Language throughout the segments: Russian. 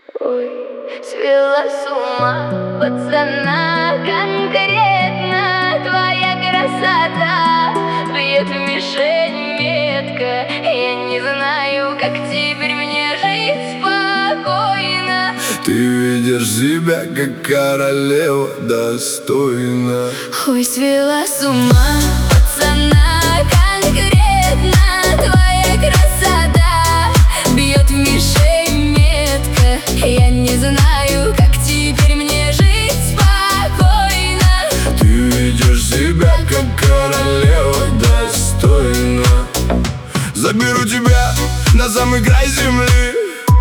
Ой, свела с ума пацана, конкретно твоя красота бьет в мишень метко. Я не знаю, как теперь мне жить спокойно. Ты видишь себя, как королева достойна. Ой, свела с ума пацана, конкретно твоя красота бьет в мишень метко. Я не знаю, как теперь мне жить спокойно. Ты видишь себя, как королева достойна. Заберу тебя на самый край земли,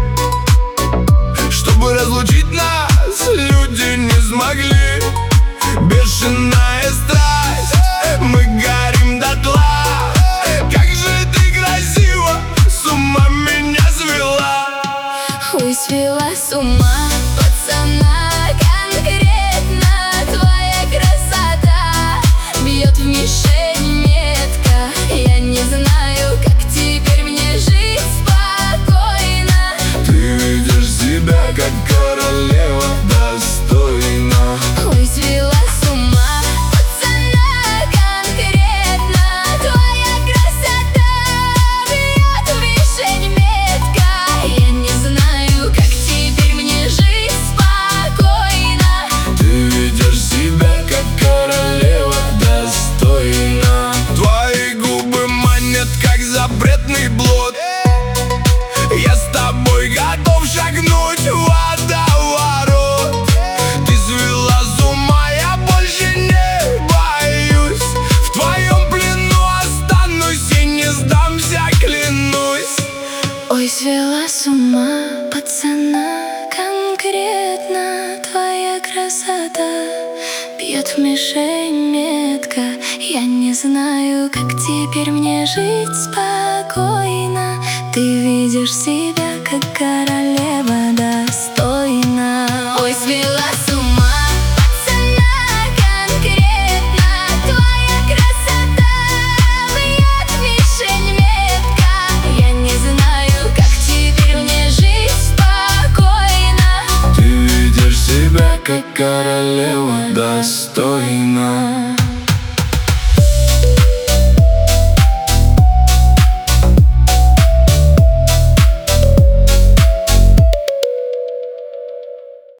чтобы разлучить нас люди не смогли. Бешеная страсть, мы горим дотла. Как же ты красива, с ума меня свела. Ой, свела с ума пацана, конкретно твоя красота бьет в мишень метко. Я не знаю, как теперь мне жить спокойно. Ты видишь себя, как королева достойна. Ой, свела с ума пацана, конкретно твоя красота бьет в мишень метко. Я не знаю, как теперь мне жить спокойно. Ты видишь себя, как королева достойна. Твои губы манят, как запретный блуд. Я с тобой готов шагнуть в водоворот. Ты свела с ума, я больше не боюсь. В твоем плену останусь и не сдамся, клянусь. Ой, свела с ума пацана, конкретно твоя красота бьет в мишень метко. Я не знаю, как теперь мне жить спокойно. Ты видишь себя, как королева достойна. Ой, свела с ума пацана, конкретно твоя красота бьет в мишень метко. Я не знаю, как теперь мне жить спокойно. Ты видишь себя, как королева достойна.